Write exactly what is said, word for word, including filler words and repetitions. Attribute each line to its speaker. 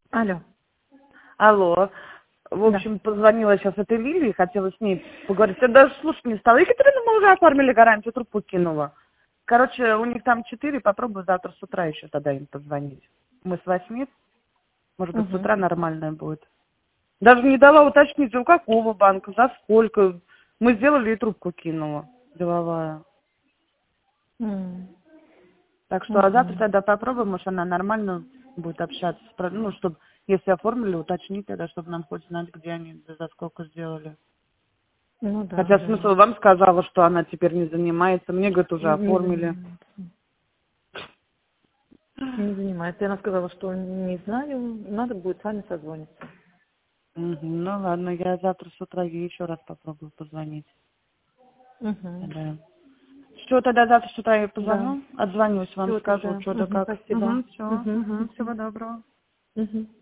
Speaker 1: Алло.
Speaker 2: Алло. В
Speaker 1: Да.
Speaker 2: общем, позвонила сейчас этой Лилии, хотела с ней поговорить. Я даже слушать не стала. Екатерина, мы уже оформили гарантию, трубку кинула. Короче, у них там четыре, попробую завтра с утра еще тогда им позвонить. Мы с восьми, может быть, с
Speaker 1: Угу.
Speaker 2: утра нормальная будет. Даже не дала уточнить, у какого банка, за сколько. Мы сделали и трубку кинула, деловая. Так что, а завтра
Speaker 1: Угу.
Speaker 2: тогда попробуем, может, она нормально будет общаться. с про- Ну, чтобы, если оформили, уточнить тогда, чтобы нам хоть знать, где они, за сколько сделали.
Speaker 1: Ну да,
Speaker 2: Хотя
Speaker 1: да.
Speaker 2: смысл вам сказала, что она теперь не занимается. Мне, говорит, уже
Speaker 1: Не
Speaker 2: оформили.
Speaker 1: занимается. Не занимается. И она сказала, что не знаю, надо будет с вами созвониться.
Speaker 2: Мгм. Ну ладно, я завтра с утра ей еще раз попробую позвонить.
Speaker 1: Угу.
Speaker 2: Да. Все, тогда завтра с утра я
Speaker 1: Да.
Speaker 2: позвоню, отзвонюсь вам,
Speaker 1: Все
Speaker 2: скажу,
Speaker 1: тогда.
Speaker 2: что да
Speaker 1: Угу.
Speaker 2: как.
Speaker 1: Спасибо.
Speaker 2: Угу, все,
Speaker 1: Угу.
Speaker 2: угу,
Speaker 1: Угу.
Speaker 2: всего доброго.
Speaker 1: Угу.